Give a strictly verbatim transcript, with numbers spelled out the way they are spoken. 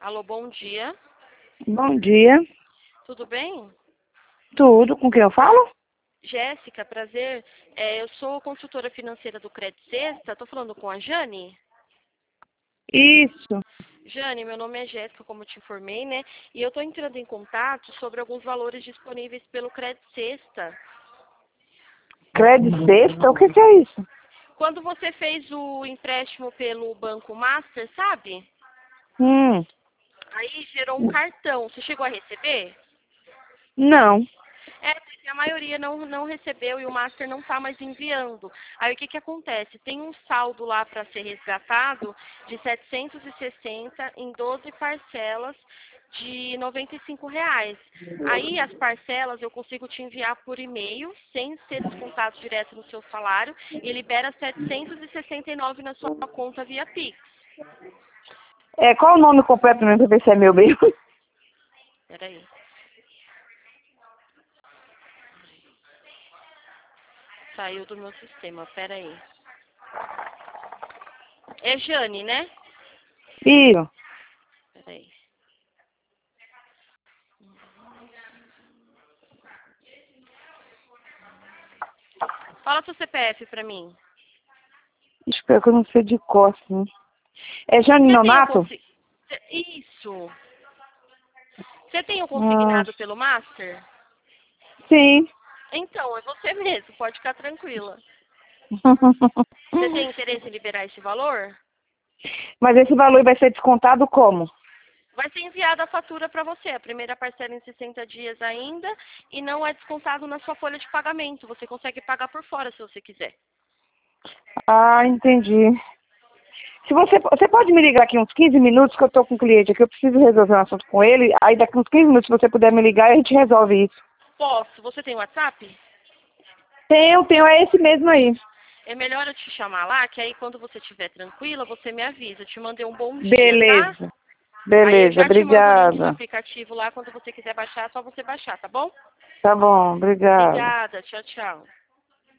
Alô, bom dia. Bom dia. Tudo bem? Tudo. Com quem eu falo? Jéssica, prazer. É, eu sou consultora financeira do Crédito Sexta. Estou falando com a Jane. Isso. Jane, meu nome é Jéssica, como eu te informei, né? E eu estou entrando em contato sobre alguns valores disponíveis pelo Crédito Sexta. Crédito Sexta? O que, que é isso? Quando você fez o empréstimo pelo Banco Master, sabe? Hum. Aí gerou um cartão. Você chegou a receber? Não. É, porque a maioria não, não recebeu e o Master não está mais enviando. Aí o que, que acontece? Tem um saldo lá para ser resgatado de setecentos e sessenta em doze parcelas de noventa e cinco reais. Aí as parcelas eu consigo te enviar por e-mail, sem ser descontado direto no seu salário, e libera setecentos e sessenta e nove na sua conta via Pix. É, qual o nome completo mesmo pra ver se é meu mesmo? Peraí. Saiu do meu sistema, peraí. É Jane, né? Isso. Peraí. Fala seu C P F pra mim. Espero que eu não sei de cor, sim. É Jane Você tem o Nonato? consi... Isso. Você tem o Hum. consignado pelo Master? Sim. Então, é você mesmo, pode ficar tranquila. Você tem interesse em liberar esse valor? Mas esse valor vai ser descontado como? Vai ser enviada a fatura para você, a primeira parcela em sessenta dias ainda, e não é descontado na sua folha de pagamento. Você consegue pagar por fora se você quiser. Ah, entendi. Se você, você pode me ligar aqui uns quinze minutos, que eu tô com um cliente aqui, eu preciso resolver um assunto com ele. Aí daqui uns quinze minutos, se você puder me ligar, a gente resolve isso. Posso. Você tem WhatsApp? Tenho, tenho, é esse mesmo aí. É melhor eu te chamar lá, que aí quando você estiver tranquila, você me avisa. Eu te mandei um bom dia, tá? Beleza. Aí eu Beleza, já te mando o link do obrigada. aplicativo lá, quando você quiser baixar, é só você baixar, tá bom? Tá bom, obrigada. Obrigada, tchau, tchau.